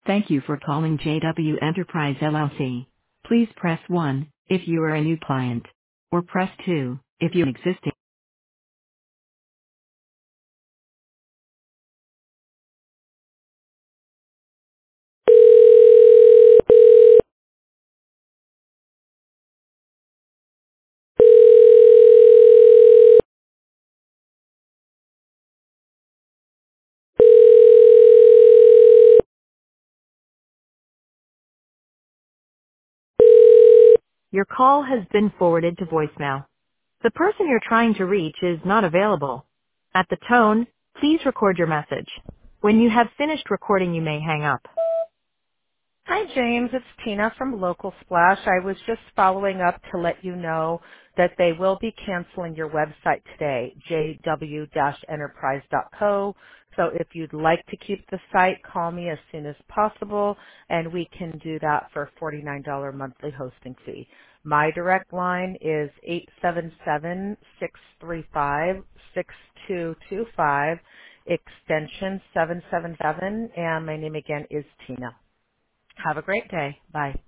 Thank you for calling JW Enterprise LLC. Please press 1 if you are a new client, or press 2 if you're an existing. Your call has been forwarded to voicemail. The person you're trying to reach is not available. At the tone, please record your message. When you have finished recording, you may hang up. Hi, James. It's Tina from Local Splash. I was just following up to let you know that they will be canceling your website today, jw-enterprise.co. So if you'd like to keep the site, call me as soon as possible, and we can do that for a $49 monthly hosting fee. My direct line is 877-635-6225, extension 777, and my name again is Tina. Have a great day. Bye.